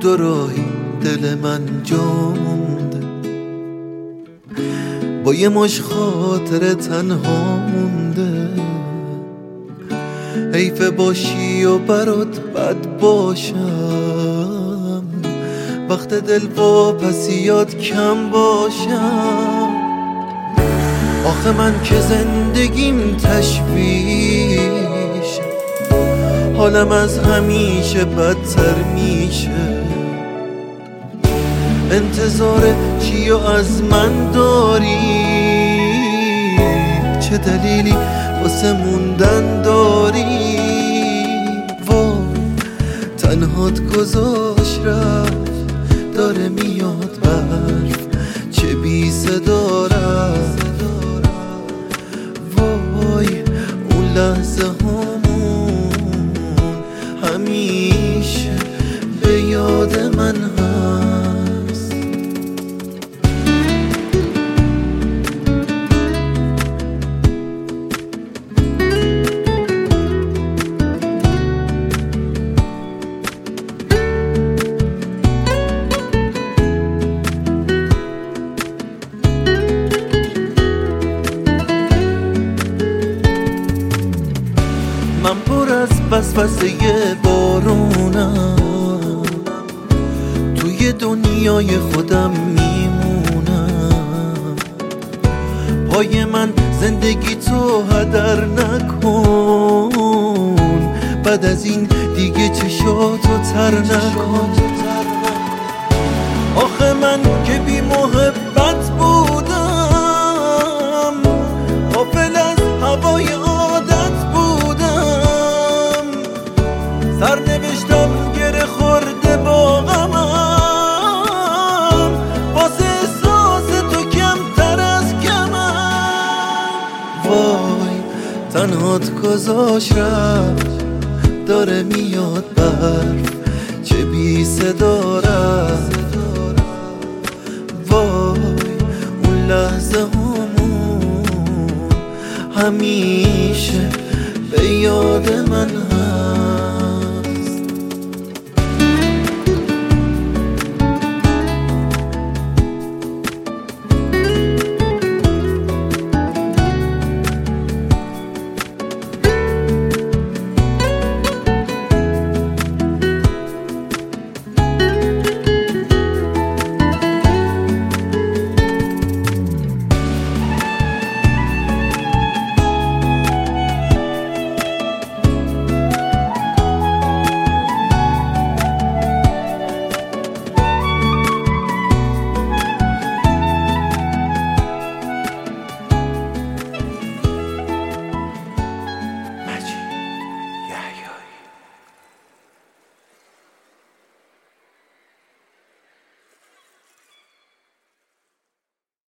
دو راهی دل من جا مونده، با یه مش خاطر تنها مونده. حیف باشی و برات بد باشم، وقت دل واپسیات کم باشم. آخه من که زندگیم تشویش، حالم از همیشه بدتر میشه. انتظار چی و از من داری؟ چه دلیلی واسه موندن داری؟ وای تنهات گذاشت رفت، داره میاد برف چه بی صدا رفت. وای اون لحظه همون همیشه به یاد من هست. من پر از وسوسه بارونم، توی دنیای خودم میمونم. پای من زندگی تو هدر نکن، بعد از این دیگه چشاتو تر نکن. آخه من که بی محبت بودم، غافل از هوای سرنوشتم گره خورده با غمم، واسه احساس تو کمتر از کمم. وای تنهات گذاشت رفت، داره میاد برف چه بی صدا رفت. وای اون لحظه همون همیشه به یاد من هست.